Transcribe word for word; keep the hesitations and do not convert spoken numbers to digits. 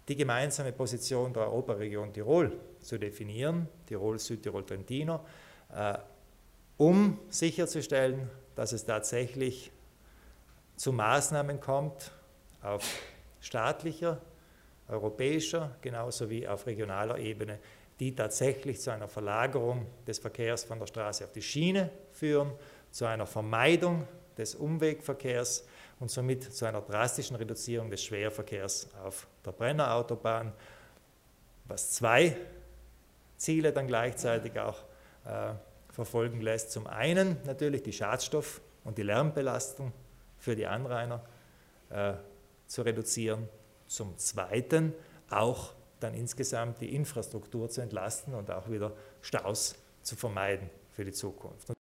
die gemeinsame Position der Europaregion Tirol zu definieren, Tirol, Südtirol, Trentino, äh, um sicherzustellen, dass es tatsächlich zu Maßnahmen kommt auf staatlicher, europäischer, genauso wie auf regionaler Ebene, die tatsächlich zu einer Verlagerung des Verkehrs von der Straße auf die Schiene führen, zu einer Vermeidung des Umwegverkehrs und somit zu einer drastischen Reduzierung des Schwerverkehrs auf der Brennerautobahn, was zwei Ziele dann gleichzeitig auch äh, verfolgen lässt. Zum einen natürlich die Schadstoff- und die Lärmbelastung für die Anrainer äh, zu reduzieren, zum zweiten auch dann insgesamt die Infrastruktur zu entlasten und auch wieder Staus zu vermeiden für die Zukunft.